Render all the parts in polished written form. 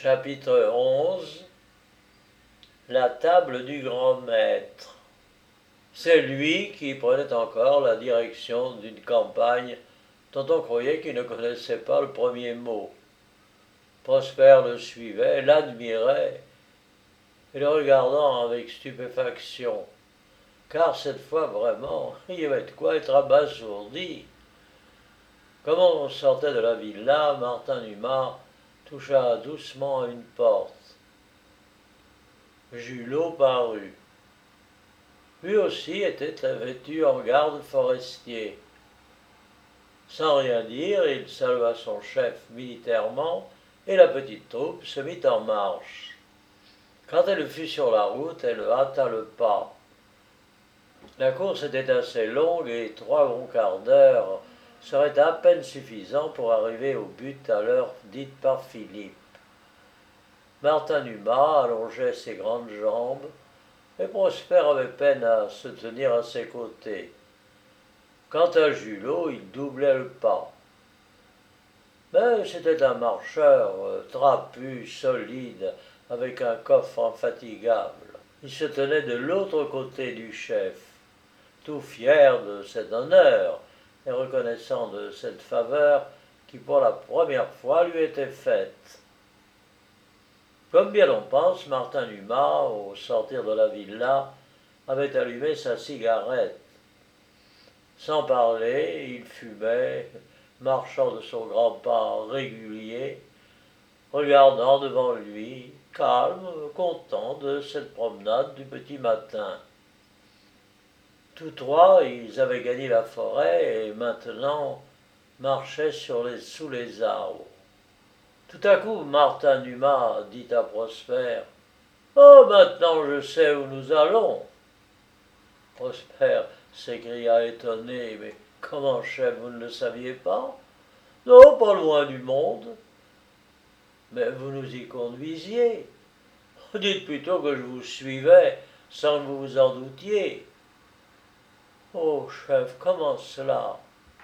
Chapitre 11. La table du grand maître. C'est lui qui prenait encore la direction d'une campagne dont on croyait qu'il ne connaissait pas le premier mot. Prosper le suivait, l'admirait et le regardant avec stupéfaction, car cette fois vraiment, il y avait de quoi être abasourdi. Comme on sortait de la villa, Martin Numa toucha doucement à une porte. Julot parut. Lui aussi était vêtu en garde forestier. Sans rien dire, il salua son chef militairement et la petite troupe se mit en marche. Quand elle fut sur la route, elle hâta le pas. La course était assez longue et 3 bons quarts d'heure seraient à peine suffisants pour arriver au but à l'heure dite par Philippe. Martin Numa allongeait ses grandes jambes et Prosper avait peine à se tenir à ses côtés. Quant à Julot, il doublait le pas. Mais c'était un marcheur trapu, solide, avec un coffre infatigable. Il se tenait de l'autre côté du chef, tout fier de cet honneur et reconnaissant de cette faveur qui pour la première fois lui était faite. Comme bien on pense, Martin Numa, au sortir de la villa, avait allumé sa cigarette. Sans parler, il fumait, marchant de son grand pas régulier, regardant devant lui, calme, content de cette promenade du petit matin. Tous trois, ils avaient gagné la forêt et maintenant marchaient sous les arbres. Tout à coup, Martin Numa dit à Prosper : « Oh, maintenant je sais où nous allons !» Prosper s'écria étonné : « Mais comment, chef, vous ne le saviez pas ? » ?»« Non, pas loin du monde. »« Mais vous nous y conduisiez. »« Dites plutôt que je vous suivais sans que vous vous en doutiez. »« Oh, chef, comment cela ?»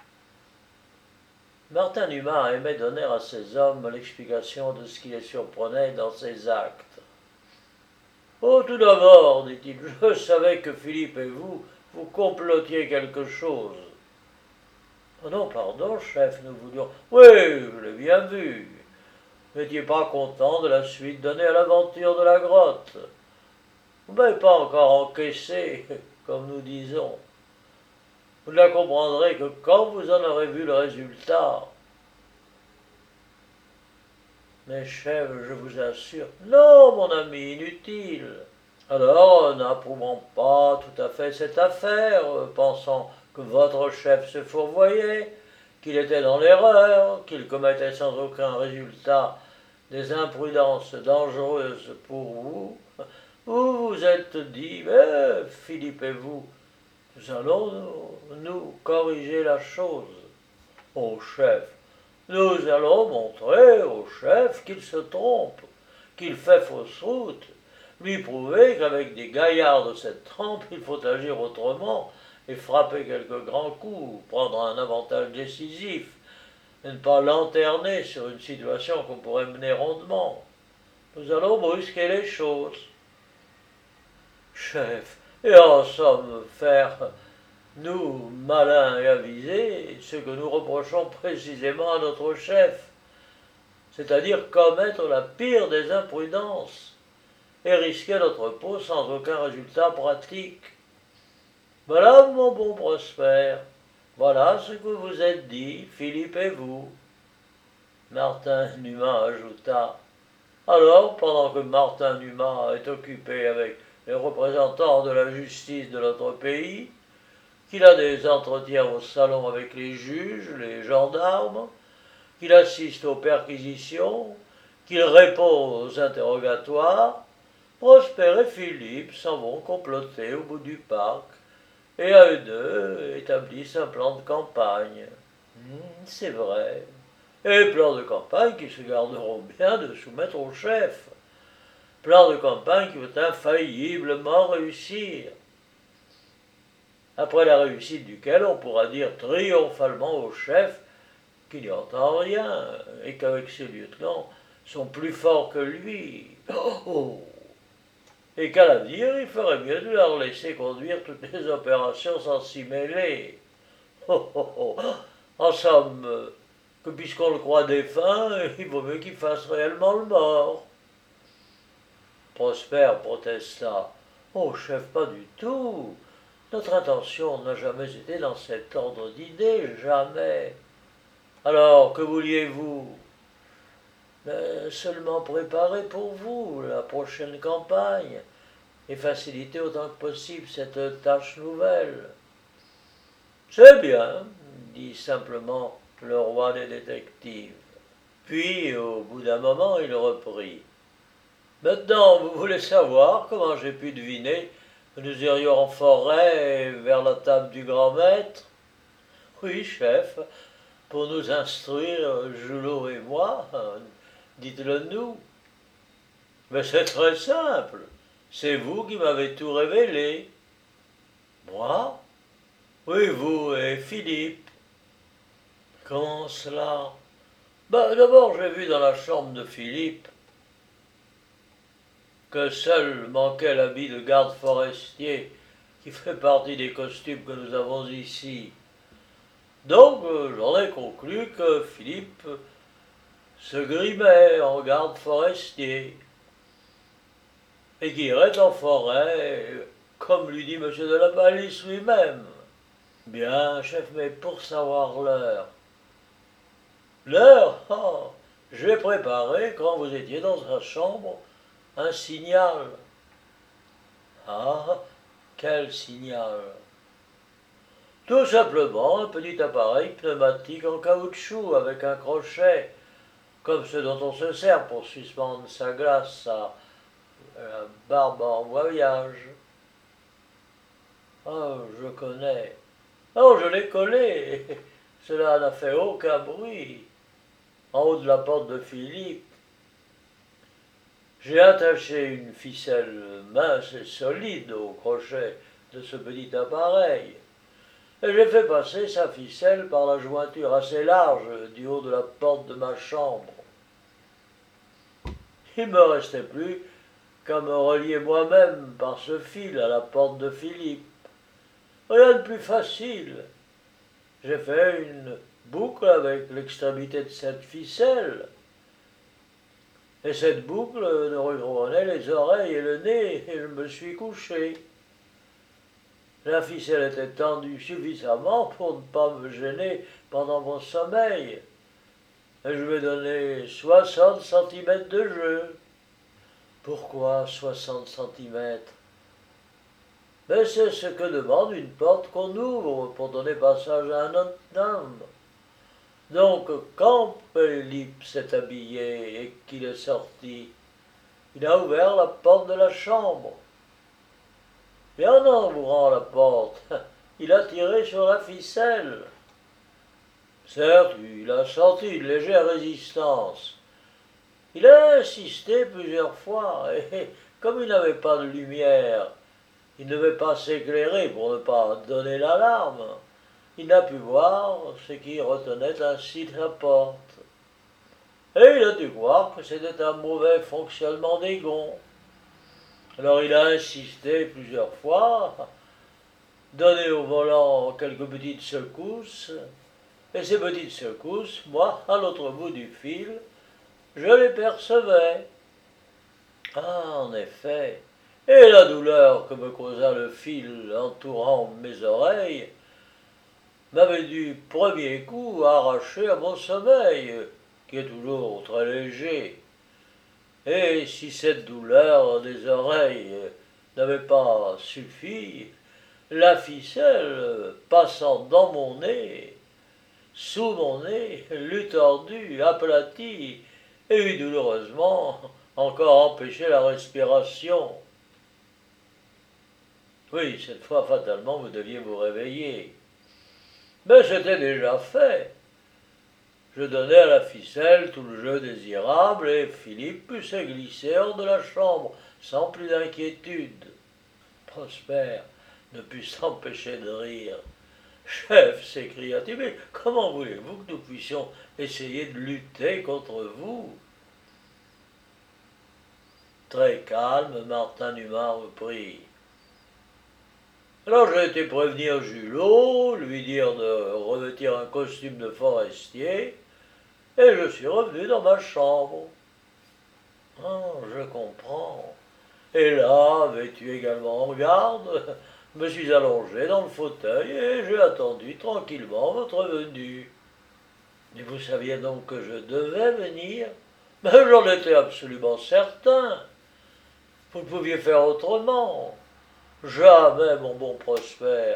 Martin Numa aimait donner à ses hommes l'explication de ce qui les surprenait dans ses actes. « Oh, tout d'abord, dit-il, je savais que Philippe et vous complotiez quelque chose. »« Oh non, pardon, chef, nous voulions... »« Oui, je l'ai bien vu. Vous n'étiez pas content de la suite donnée à l'aventure de la grotte. Vous n'avez pas encore encaissé, comme nous disons. Vous ne la comprendrez que quand vous en aurez vu le résultat. » »« Mais chef, je vous assure... »« Non, mon ami, inutile. » »« Alors, n'approuvant pas tout à fait cette affaire, pensant que votre chef se fourvoyait, qu'il était dans l'erreur, qu'il commettait sans aucun résultat des imprudences dangereuses pour vous, vous vous êtes dit, mais Philippe et vous, nous allons nous corriger la chose. Au chef, nous allons montrer au chef qu'il se trompe, qu'il fait fausse route, lui prouver qu'avec des gaillards de cette trempe, il faut agir autrement et frapper quelques grands coups, prendre un avantage décisif, et ne pas lanterner sur une situation qu'on pourrait mener rondement. Nous allons brusquer les choses. Chef, et en somme faire, nous, malins et avisés, ce que nous reprochons précisément à notre chef, c'est-à-dire commettre la pire des imprudences et risquer notre peau sans aucun résultat pratique. Voilà, mon bon Prosper, voilà ce que vous êtes dit, Philippe et vous. Martin Numa ajouta : « Alors, pendant que Martin Numa est occupé avec les représentants de la justice de notre pays, qu'il a des entretiens au salon avec les juges, les gendarmes, qu'il assiste aux perquisitions, qu'il répond aux interrogatoires, Prosper et Philippe s'en vont comploter au bout du parc, et à eux deux établissent un plan de campagne. C'est vrai. Et plan de campagne qui se garderont bien de soumettre au chef. Plan de campagne qui va infailliblement réussir. Après la réussite duquel on pourra dire triomphalement au chef qu'il n'y entend rien, et qu'avec ses lieutenants, sont plus forts que lui. Oh. Et qu'à l'avenir, il ferait mieux de leur laisser conduire toutes les opérations sans s'y mêler. Oh, oh, oh. En somme, que puisqu'on le croit défunt, il vaut mieux qu'il fasse réellement le mort. Prosper protesta. Oh, chef, pas du tout. Notre intention n'a jamais été dans cet ordre d'idées, jamais. Alors, que vouliez-vous? Seulement préparer pour vous la prochaine campagne et faciliter autant que possible cette tâche nouvelle. C'est bien, dit simplement le roi des détectives. Puis, au bout d'un moment, il reprit. Maintenant, vous voulez savoir comment j'ai pu deviner que nous irions en forêt vers la table du grand maître? Oui, chef, pour nous instruire, Julot et moi, dites-le nous. Mais c'est très simple, c'est vous qui m'avez tout révélé. Moi? Oui, vous et Philippe. Comment cela? D'abord, j'ai vu dans la chambre de Philippe que seul manquait l'habit de garde forestier qui fait partie des costumes que nous avons ici. Donc, j'en ai conclu que Philippe se grimait en garde forestier et qui irait en forêt, comme lui dit M. de la Palisse lui-même. Bien, chef, mais pour savoir l'heure. L'heure? Oh, j'ai préparé, quand vous étiez dans sa chambre, un signal. Ah, quel signal? Tout simplement un petit appareil pneumatique en caoutchouc avec un crochet, comme ceux dont on se sert pour suspendre sa glace à la barbe en voyage. Oh, je connais. Oh, je l'ai collé. Cela n'a fait aucun bruit. En haut de la porte de Philippe, j'ai attaché une ficelle mince et solide au crochet de ce petit appareil. Et j'ai fait passer sa ficelle par la jointure assez large du haut de la porte de ma chambre. Il ne me restait plus qu'à me relier moi-même par ce fil à la porte de Philippe. Rien de plus facile. J'ai fait une boucle avec l'extrémité de cette ficelle. Et cette boucle ne rejoignait les oreilles et le nez, et je me suis couché. La ficelle était tendue suffisamment pour ne pas me gêner pendant mon sommeil. Et je lui ai donné 60 centimètres de jeu. Pourquoi 60 centimètres? Mais c'est ce que demande une porte qu'on ouvre pour donner passage à un autre homme. Donc, quand Philippe s'est habillé et qu'il est sorti, il a ouvert la porte de la chambre. Et en ouvrant la porte, il a tiré sur la ficelle. Certes, il a senti une légère résistance. Il a insisté plusieurs fois, et comme il n'avait pas de lumière, il ne devait pas s'éclairer pour ne pas donner l'alarme. Il n'a pu voir ce qui retenait ainsi la porte. Et il a dû voir que c'était un mauvais fonctionnement des gonds. Alors il a insisté plusieurs fois, donné au volant quelques petites secousses, et ces petites secousses, moi, à l'autre bout du fil, je les percevais. Ah, en effet, et la douleur que me causa le fil entourant mes oreilles m'avait du premier coup arraché à mon sommeil, qui est toujours très léger. Et si cette douleur des oreilles n'avait pas suffi, la ficelle, passant dans mon nez, sous mon nez, l'eût tordu, aplati, et eût douloureusement encore empêché la respiration. Oui, cette fois, fatalement, vous deviez vous réveiller. Mais c'était déjà fait. Je donnai à la ficelle tout le jeu désirable et Philippe put se glisser hors de la chambre sans plus d'inquiétude. Prosper ne put s'empêcher de rire. Chef, s'écria-t-il, mais comment voulez-vous que nous puissions essayer de lutter contre vous? Très calme, Martin Numa reprit. Alors j'ai été prévenir Julot, lui dire de revêtir un costume de forestier, et je suis revenu dans ma chambre. Ah, je comprends. Et là, vêtu également en garde, je me suis allongé dans le fauteuil et j'ai attendu tranquillement votre venue. Mais vous saviez donc que je devais venir? Mais j'en étais absolument certain. Vous ne pouviez faire autrement. Jamais, mon bon Prosper,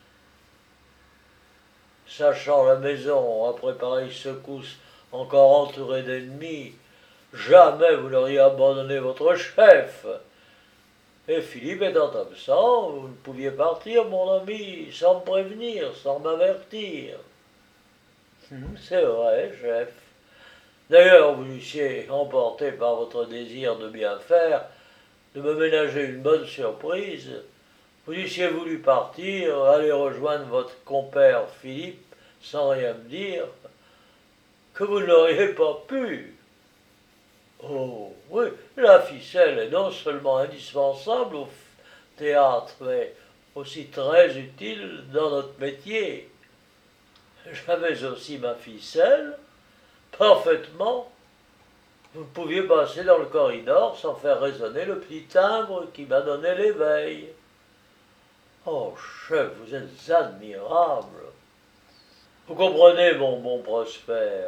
sachant la maison après pareille secousse encore entourée d'ennemis, jamais vous n'auriez abandonné votre chef. Et Philippe étant absent, vous ne pouviez partir, mon ami, sans me prévenir, sans m'avertir. C'est vrai, chef. D'ailleurs, vous eussiez, emporté par votre désir de bien faire, de me ménager une bonne surprise, vous eussiez voulu partir, aller rejoindre votre compère Philippe, sans rien me dire, que vous n'auriez pas pu. Oh, oui, la ficelle est non seulement indispensable au théâtre, mais aussi très utile dans notre métier. J'avais aussi ma ficelle, parfaitement. Vous pouviez passer dans le corridor sans faire résonner le petit timbre qui m'a donné l'éveil. Oh, chef, vous êtes admirable. Vous comprenez, mon bon Prosper.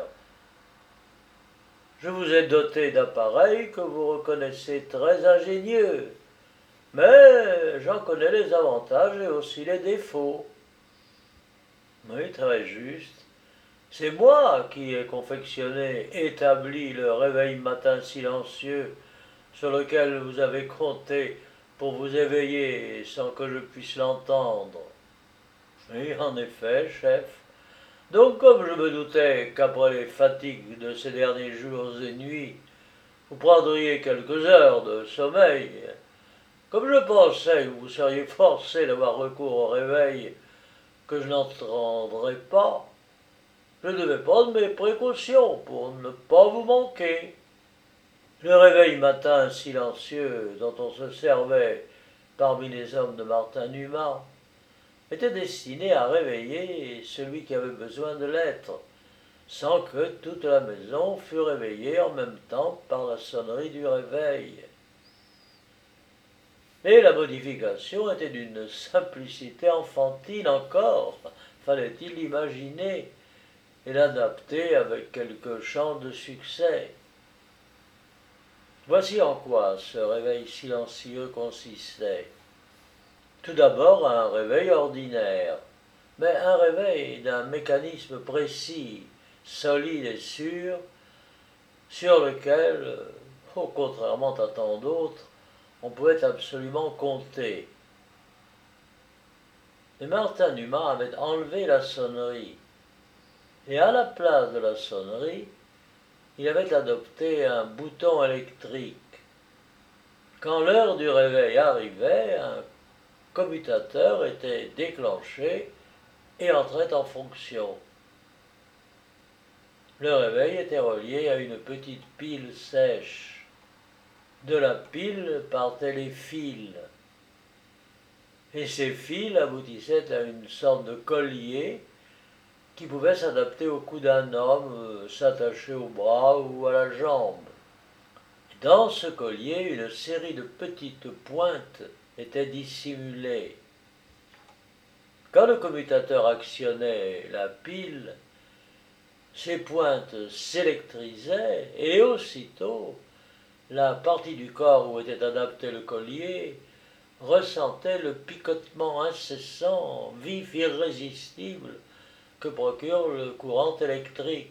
Je vous ai doté d'appareils que vous reconnaissez très ingénieux, mais j'en connais les avantages et aussi les défauts. Oui, très juste. C'est moi qui ai confectionné, établi le réveil matin silencieux sur lequel vous avez compté pour vous éveiller sans que je puisse l'entendre. Oui, en effet, chef. Donc, comme je me doutais qu'après les fatigues de ces derniers jours et nuits, vous prendriez quelques heures de sommeil, comme je pensais que vous seriez forcé d'avoir recours au réveil que je n'entendrai pas, je devais prendre mes précautions pour ne pas vous manquer. Le réveil matin silencieux dont on se servait parmi les hommes de Martin Numa était destiné à réveiller celui qui avait besoin de l'être, sans que toute la maison fût réveillée en même temps par la sonnerie du réveil. Et la modification était d'une simplicité enfantine encore, fallait-il l'imaginer et l'adapter avec quelques chants de succès. Voici en quoi ce réveil silencieux consistait. Tout d'abord un réveil ordinaire, mais un réveil d'un mécanisme précis, solide et sûr, sur lequel, contrairement à tant d'autres, on pouvait absolument compter. Et Martin Numa avait enlevé la sonnerie, et à la place de la sonnerie, il avait adopté un bouton électrique. Quand l'heure du réveil arrivait, un commutateur était déclenché et entrait en fonction. Le réveil était relié à une petite pile sèche. De la pile partaient les fils, et ces fils aboutissaient à une sorte de collier qui pouvait s'adapter au cou d'un homme, s'attacher au bras ou à la jambe. Dans ce collier, une série de petites pointes était dissimulée. Quand le commutateur actionnait la pile, ces pointes s'électrisaient et aussitôt, la partie du corps où était adapté le collier ressentait le picotement incessant, vif, irrésistible que procure le courant électrique.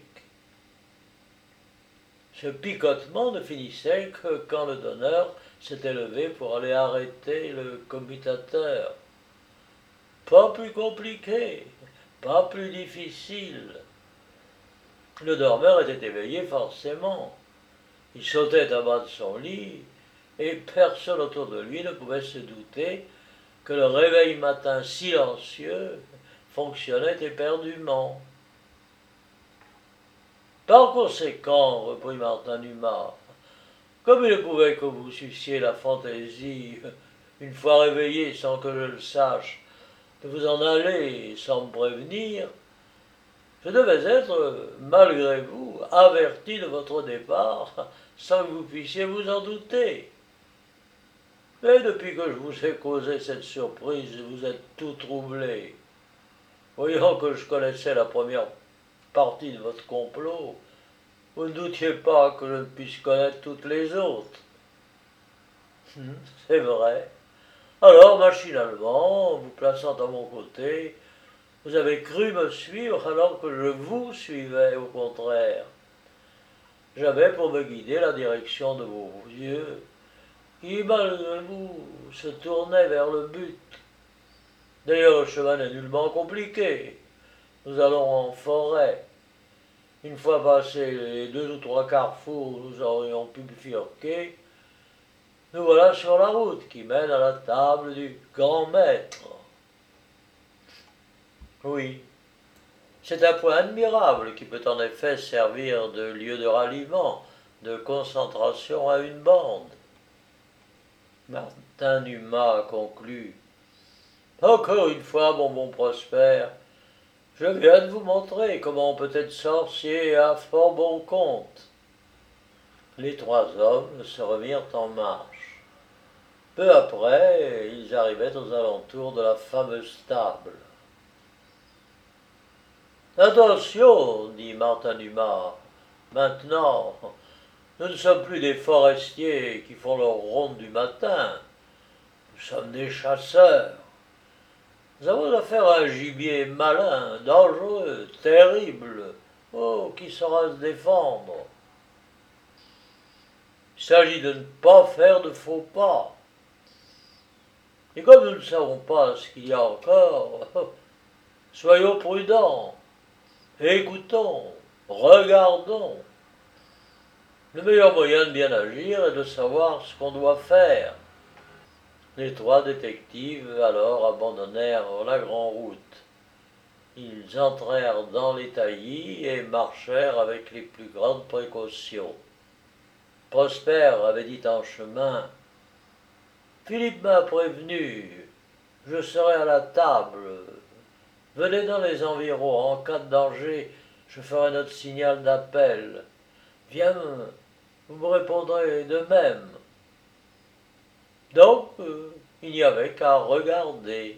Ce picotement ne finissait que quand le donneur s'était levé pour aller arrêter le commutateur. Pas plus compliqué, pas plus difficile. Le dormeur était éveillé forcément. Il sautait à bas de son lit, et personne autour de lui ne pouvait se douter que le réveil matin silencieux fonctionnait éperdument. Par conséquent, reprit Martin Numa, Comme il pouvait que vous suciez la fantaisie, une fois réveillé sans que je le sache, de vous en aller sans me prévenir, je devais être, malgré vous, averti de votre départ, sans que vous puissiez vous en douter. Mais depuis que je vous ai causé cette surprise, vous êtes tout troublé. Voyant que je connaissais la première partie de votre complot, vous ne doutiez pas que je ne puisse connaître toutes les autres. C'est vrai. Alors, machinalement, vous plaçant à mon côté, vous avez cru me suivre alors que je vous suivais, au contraire. J'avais pour me guider la direction de vos yeux, qui, malgré vous, se tournaient vers le but. D'ailleurs, le chemin n'est nullement compliqué. Nous allons en forêt. Une fois passés les 2 ou 3 carrefours où nous aurions pu bifurquer, nous voilà sur la route qui mène à la table du grand maître. Oui, c'est un point admirable qui peut en effet servir de lieu de ralliement, de concentration à une bande. Martin Numa a conclu. Encore une fois, mon bon Prosper, je viens de vous montrer comment on peut être sorcier à fort bon compte. Les 3 hommes se remirent en marche. Peu après, ils arrivaient aux alentours de la fameuse table. Attention, dit Martin Dumas. Maintenant, nous ne sommes plus des forestiers qui font leur ronde du matin. Nous sommes des chasseurs. Nous avons affaire à un gibier malin, dangereux, terrible, qui saura se défendre. Il s'agit de ne pas faire de faux pas. Et comme nous ne savons pas ce qu'il y a encore, soyons prudents, écoutons, regardons. Le meilleur moyen de bien agir est de savoir ce qu'on doit faire. Les 3 détectives alors abandonnèrent la grande route. Ils entrèrent dans les taillis et marchèrent avec les plus grandes précautions. Prosper avait dit en chemin « Philippe m'a prévenu, je serai à la table. Venez dans les environs, en cas de danger, je ferai notre signal d'appel. Viens, vous me répondrez de même. » Donc, il n'y avait qu'à regarder.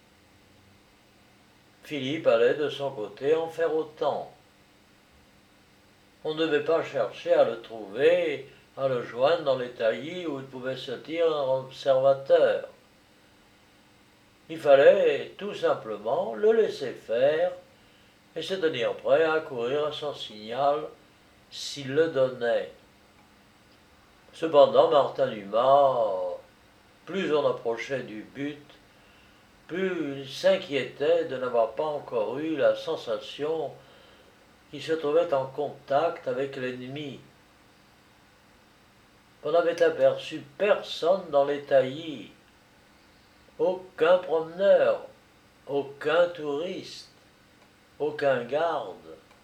Philippe allait de son côté en faire autant. On ne devait pas chercher à le trouver, à le joindre dans les taillis où il pouvait se dire un observateur. Il fallait tout simplement le laisser faire et se tenir prêt à courir à son signal s'il le donnait. Cependant, Martin Dumas, plus on approchait du but, plus il s'inquiétait de n'avoir pas encore eu la sensation qu'il se trouvait en contact avec l'ennemi. On n'avait aperçu personne dans les taillis, aucun promeneur, aucun touriste, aucun garde.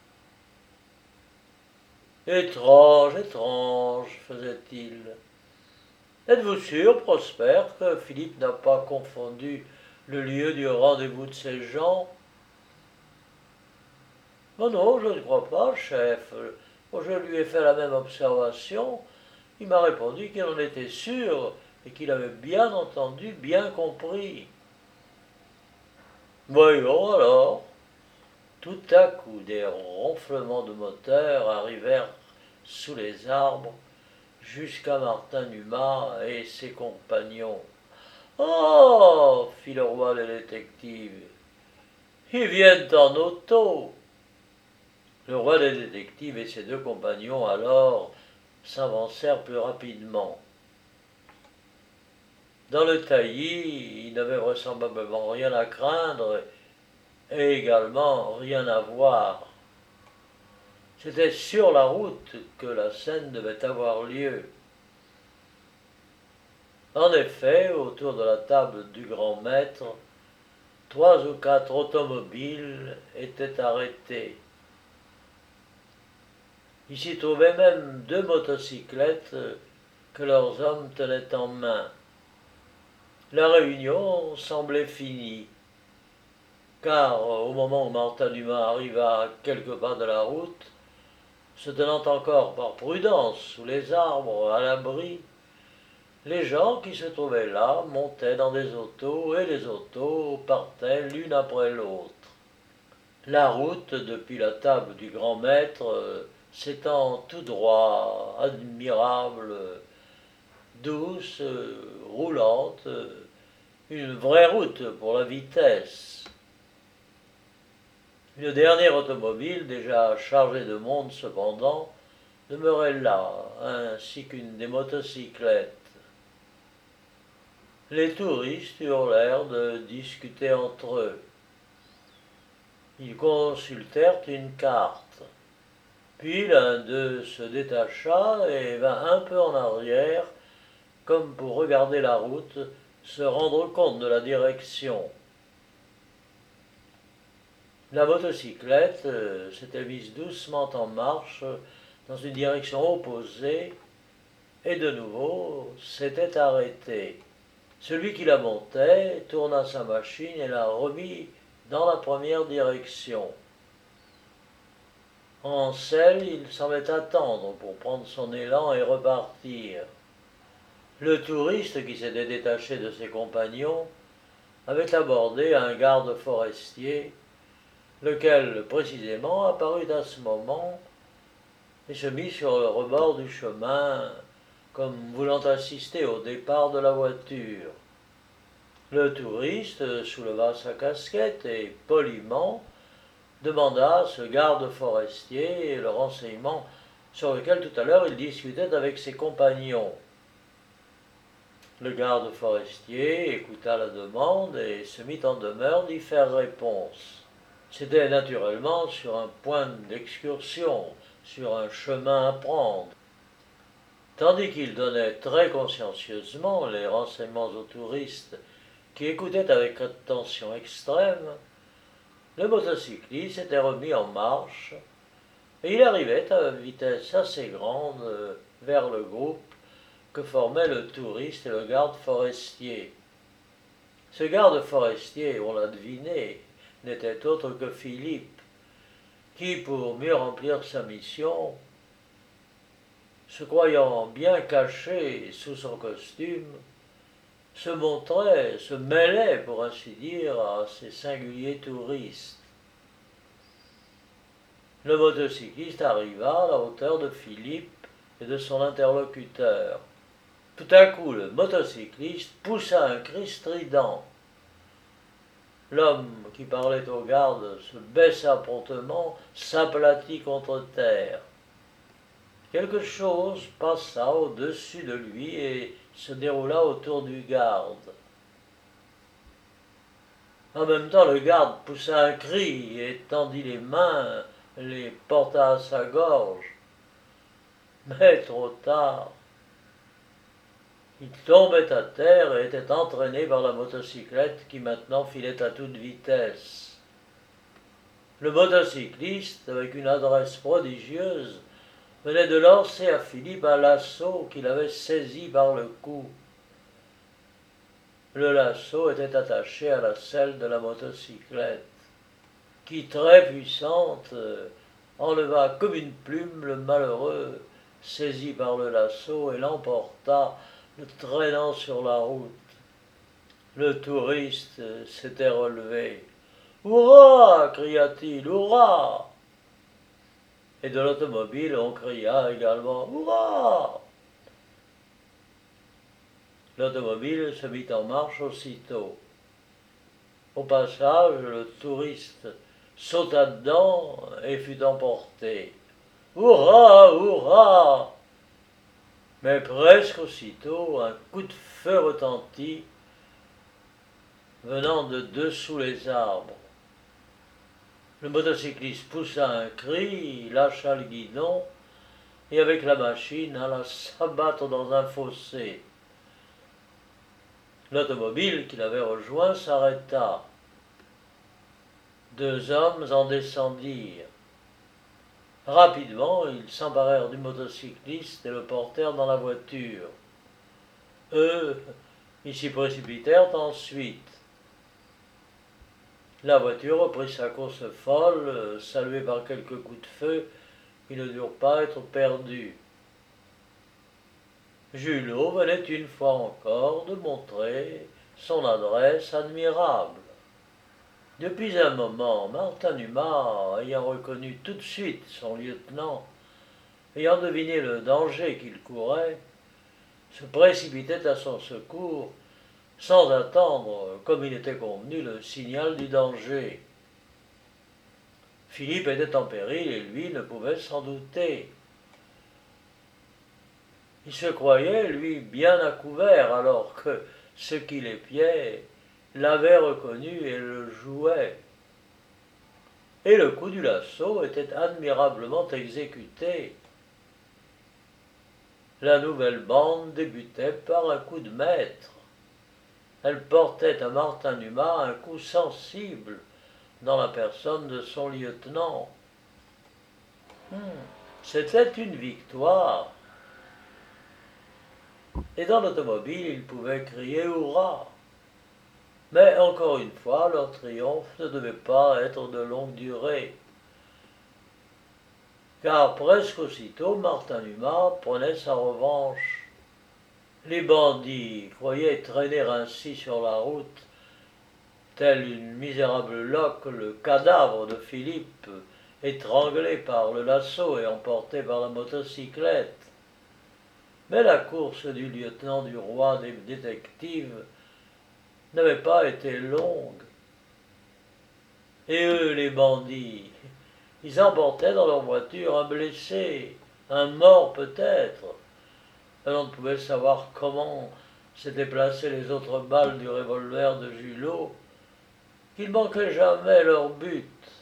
Étrange, étrange, faisait-il. Êtes-vous sûr, Prosper, que Philippe n'a pas confondu le lieu du rendez-vous de ces gens? Non, non, je ne crois pas, chef. Je lui ai fait la même observation. Il m'a répondu qu'il en était sûr et qu'il avait bien entendu, bien compris. Voyons alors. Tout à coup, des ronflements de moteur arrivèrent sous les arbres jusqu'à Martin Numa et ses compagnons. Oh, fit le roi des détectives, ils viennent en auto. Le roi des détectives et ses 2 compagnons alors s'avancèrent plus rapidement. Dans le taillis, ils n'avaient vraisemblablement rien à craindre et également rien à voir. C'était sur la route que la scène devait avoir lieu. En effet, autour de la table du grand maître, 3 ou 4 automobiles étaient arrêtés. Il s'y trouvait même 2 motocyclettes que leurs hommes tenaient en main. La réunion semblait finie, car au moment où Martin Dumas arriva à quelques pas de la route, se tenant encore par prudence sous les arbres à l'abri, les gens qui se trouvaient là montaient dans des autos et les autos partaient l'une après l'autre. La route depuis la table du grand maître s'étend tout droit, admirable, douce, roulante, une vraie route pour la vitesse. Une dernière automobile, déjà chargée de monde cependant, demeurait là, ainsi qu'une des motocyclettes. Les touristes eurent l'air de discuter entre eux. Ils consultèrent une carte. Puis l'un d'eux se détacha et vint un peu en arrière, comme pour regarder la route, se rendre compte de la direction. La motocyclette s'était mise doucement en marche dans une direction opposée et de nouveau s'était arrêtée. Celui qui la montait tourna sa machine et la remit dans la première direction. En selle, il semblait attendre pour prendre son élan et repartir. Le touriste qui s'était détaché de ses compagnons avait abordé un garde forestier, lequel précisément apparut à ce moment et se mit sur le rebord du chemin, comme voulant assister au départ de la voiture. Le touriste souleva sa casquette et, poliment, demanda à ce garde forestier le renseignement sur lequel tout à l'heure il discutait avec ses compagnons. Le garde forestier écouta la demande et se mit en demeure d'y faire réponse. C'était naturellement sur un point d'excursion, sur un chemin à prendre. Tandis qu'il donnait très consciencieusement les renseignements aux touristes qui écoutaient avec attention extrême, le motocycliste s'était remis en marche et il arrivait à une vitesse assez grande vers le groupe que formaient le touriste et le garde forestier. Ce garde forestier, on l'a deviné, n'était autre que Philippe, qui, pour mieux remplir sa mission, se croyant bien caché sous son costume, se montrait, se mêlait, pour ainsi dire, à ces singuliers touristes. Le motocycliste arriva à la hauteur de Philippe et de son interlocuteur. Tout à coup, le motocycliste poussa un cri strident. L'homme qui parlait au garde se baissa promptement, s'aplatit contre terre. Quelque chose passa au-dessus de lui et se déroula autour du garde. En même temps, le garde poussa un cri et tendit les mains, les porta à sa gorge. Mais trop tard. Il tombait à terre et était entraîné par la motocyclette qui maintenant filait à toute vitesse. Le motocycliste, avec une adresse prodigieuse, venait de lancer à Philippe un lasso qu'il avait saisi par le cou. Le lasso était attaché à la selle de la motocyclette, qui, très puissante, enleva comme une plume le malheureux, saisi par le lasso, et l'emporta, le traînant sur la route. Le touriste s'était relevé. « Hurrah !» cria-t-il, « hurrah !» Et de l'automobile, on cria également « hurrah !» L'automobile se mit en marche aussitôt. Au passage, le touriste sauta dedans et fut emporté. « Hurrah ! Hurrah !» Mais presque aussitôt, un coup de feu retentit, venant de dessous les arbres. Le motocycliste poussa un cri, lâcha le guidon, et avec la machine alla s'abattre dans un fossé. L'automobile qu'il avait rejoint s'arrêta. Deux hommes en descendirent. Rapidement, ils s'emparèrent du motocycliste et le portèrent dans la voiture. Eux, ils s'y précipitèrent ensuite. La voiture reprit sa course folle, saluée par quelques coups de feu qui ne durent pas être perdus. Julot venait une fois encore de montrer son adresse admirable. Depuis un moment, Martin Numa, ayant reconnu tout de suite son lieutenant, ayant deviné le danger qu'il courait, se précipitait à son secours sans attendre, comme il était convenu, le signal du danger. Philippe était en péril et lui ne pouvait s'en douter. Il se croyait, lui, bien à couvert, alors que ceux qui l'épiaient l'avaient reconnu et le jouaient. Et le coup du lasso était admirablement exécuté. La nouvelle bande débutait par un coup de maître. Elle portait à Martin Numa un coup sensible dans la personne de son lieutenant. C'était une victoire. Et dans l'automobile, ils pouvaient crier hurrah. Mais encore une fois, leur triomphe ne devait pas être de longue durée. Car presque aussitôt, Martin Numa prenait sa revanche. Les bandits croyaient traîner ainsi sur la route, telle une misérable loque, le cadavre de Philippe, étranglé par le lasso et emporté par la motocyclette. Mais la course du lieutenant du roi des détectives n'avait pas été longue. Et eux, les bandits, ils emportaient dans leur voiture un blessé, un mort peut-être. Et on ne pouvait savoir comment s'étaient placées les autres balles du revolver de Julot, qu'ils manquaient jamais leur but.